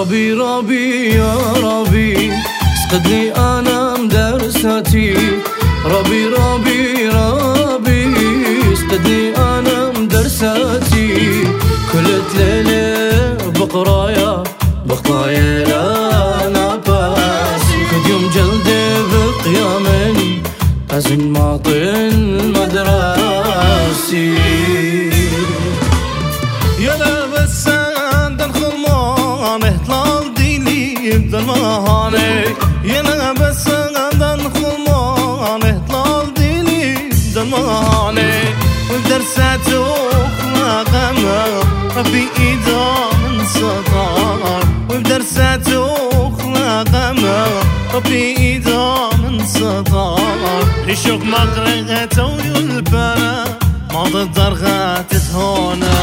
ربي ربي يا ربي اسقدني انا مدرستي، ربي ربي ربي اسقدني انا مدرستي، كل ليلة بقرايا بقطايا لا باسي، كل يوم جلدي بقيامني أزن معطين مدرسي. يا لابس عند الخرمان طلال ديني بدماني، يا لابس عند الخرمان طلال ديني بدماني، ودرساته خلاقنا ربي إيدا من سطار، ودرساته خلاقنا ربي إيدا من سطار، يشوق مقرقته ويلبنا ما ضد درغات تهونا.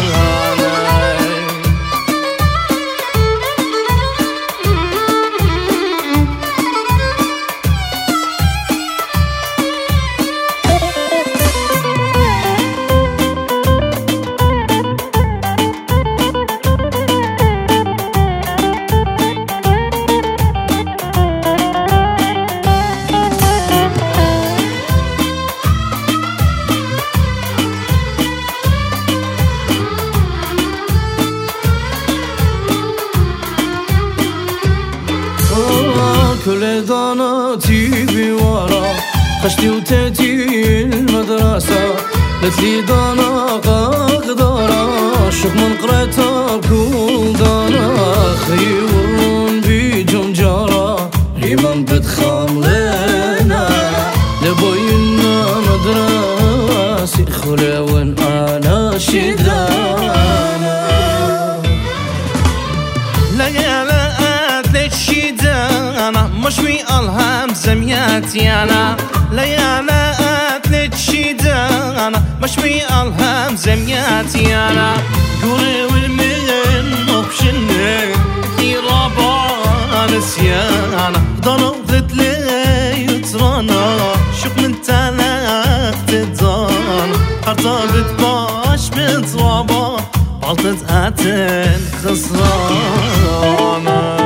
كل ضناتي بورا خشتي وتاتي المدرسة، قلتلي ضنا قدرة شوف من قريتها بكل ضنا، خيورون بيجون جارة إيمان بدخام لنا لبوينا مدرسي، خلاون أنا شدانا ليالات للشدانا مشوي الهام زمياتي أنا، ليالات للشدانا مشوي الهام زمياتي أنا، قولي والمين مبشني في ربا نسيانا، ضنا وضد لي يترانا شوق من تلاق تدان، ارتبط باش مترابا غلطت اتن خسرانة.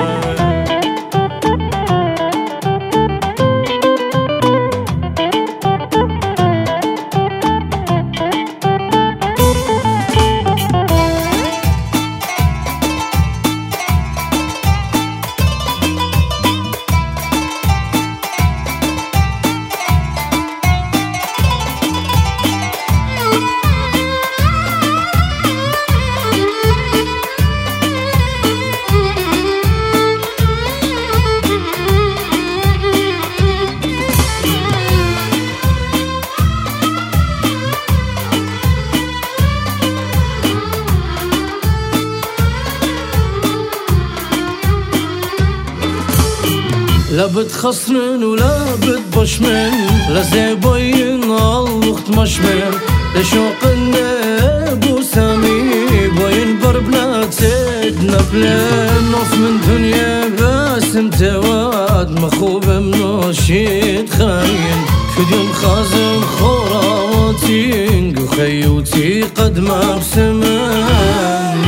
لا بتخسرن ولا بتبشمن، لا زباين الوقت مشمن، لشوق النبو سامي باين بربنات سيدنا بلان، نص من دنيا باسم تواد مخوب منوشيد خاين، كل يوم خازن خوراتين وخيوتي قد ما بسمان،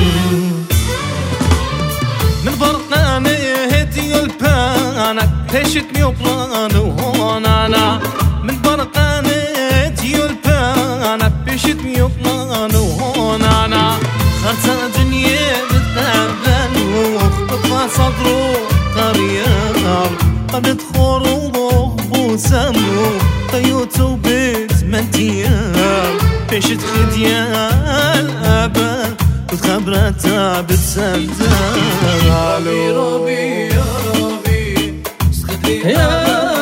من فرقنا نهتي البانك تشتني وبلان وهون أنا، من فرقنا نهتي البانك تشتني وبلان وهون أنا، خرطة دنيا بتنبل وخطة صدره قريار، قد خروج بوسمو قيوتو بيت منتيار، بيشت خديان أبا وتخبرتها بتصدق. ربي ربي يا ربي اسقدني يا